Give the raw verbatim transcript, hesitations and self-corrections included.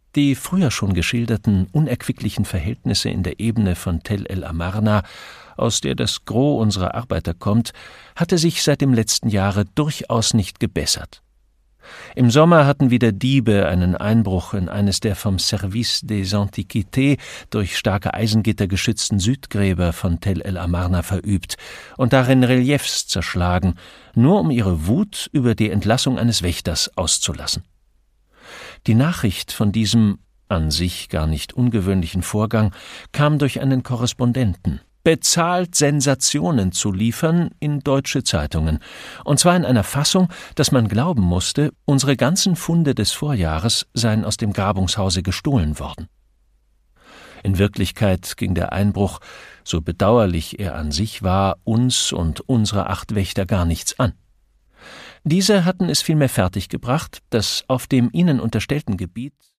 Die früher schon geschilderten unerquicklichen Verhältnisse in der Ebene von Tell el-Amarna, aus der das Gros unserer Arbeiter kommt, hatte sich seit dem letzten Jahre durchaus nicht gebessert. Im Sommer hatten wieder Diebe einen Einbruch in eines der vom Service des Antiquités durch starke Eisengitter geschützten Südgräber von Tell el-Amarna verübt und darin Reliefs zerschlagen, nur um ihre Wut über die Entlassung eines Wächters auszulassen. Die Nachricht von diesem an sich gar nicht ungewöhnlichen Vorgang kam durch einen Korrespondenten, bezahlt Sensationen zu liefern in deutsche Zeitungen, und zwar in einer Fassung, dass man glauben musste, unsere ganzen Funde des Vorjahres seien aus dem Grabungshause gestohlen worden. In Wirklichkeit ging der Einbruch, so bedauerlich er an sich war, uns und unsere acht Wächter gar nichts an. Diese hatten es vielmehr fertiggebracht, dass auf dem ihnen unterstellten Gebiet